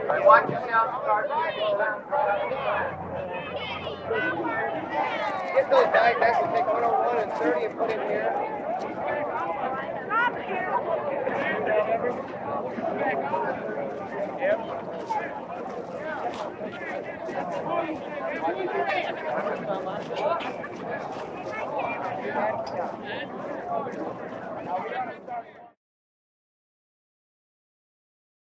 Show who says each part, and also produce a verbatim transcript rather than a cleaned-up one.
Speaker 1: Watch yourself, start. Get those guys back and take one oh one and thirty and put in here. Yep.